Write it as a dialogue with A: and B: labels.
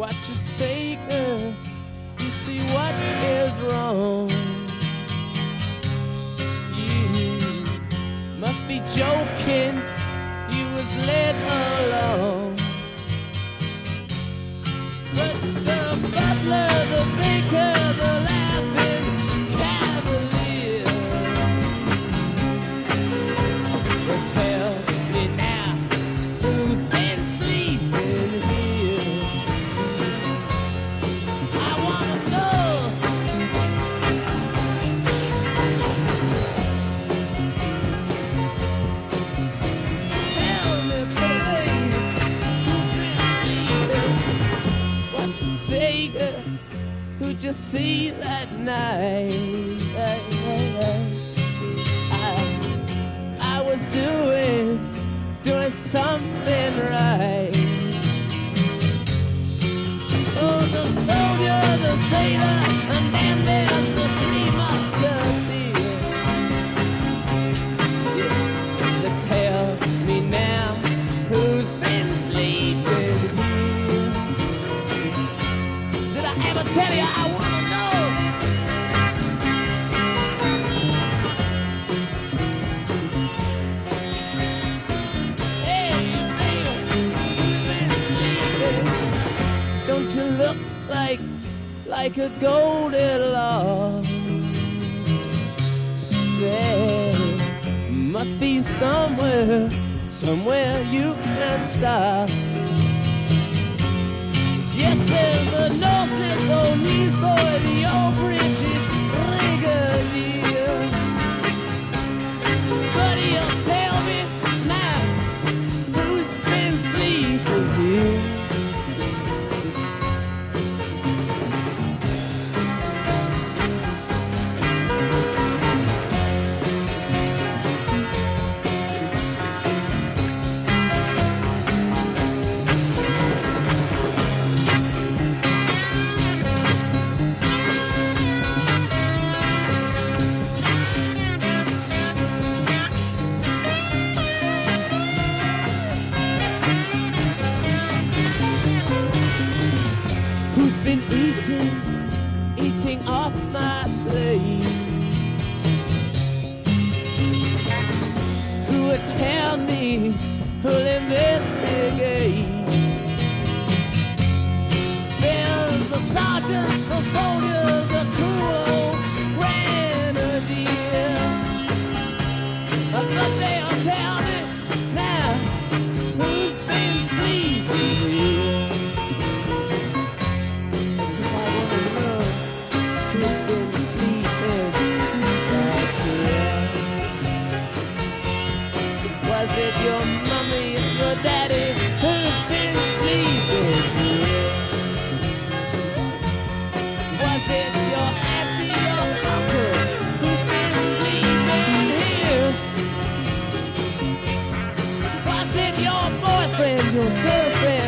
A: what you say, girl. You see what is wrong. You must be joking. You was led along. But the butler, the baker, the laughing cavalier. So tell me now, who's been sleeping here? I wanna know. Tell me, baby, who's been sleeping? What you say, girl? Who'd you see that night? I was doing something right. Oh, the soldier, the sailor, and then there's the three musketeers. Yes, tell me now, who's been sleeping here? Did I ever tell you I wanna know? Hey, baby, who's been sleeping? Don't you look like a Goldilocks? There must be somewhere you can stop. Yes, there's a North O'Neill's boy, the old British brigadier. But he'll tell me now, who's been sleeping here? Who's been eating off my plate? Who would tell me, who'll investigate? There's the sergeants, the soldiers, the cruel old grenadier. But they'll tell me now, who's been sleeping here? Was it your mommy or your daddy who's been sleeping here? Was it your auntie or uncle who's been sleeping here? Was it your boyfriend, your girlfriend?